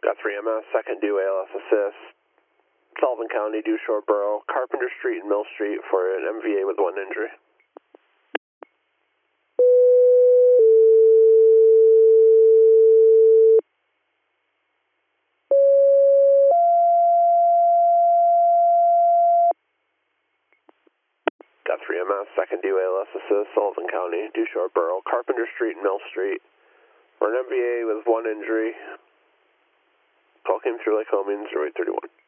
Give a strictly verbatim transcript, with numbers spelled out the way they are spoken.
Got three M S, second due A L S assist. Sullivan County, due Shore Borough, Carpenter Street and Mill Street for an M V A with one injury. Got three M S, second due A L S assist, Sullivan County, due Shore Borough, Carpenter Street and Mill Street for an M V A with one injury. Call came through Lake Homing, zero eight three one.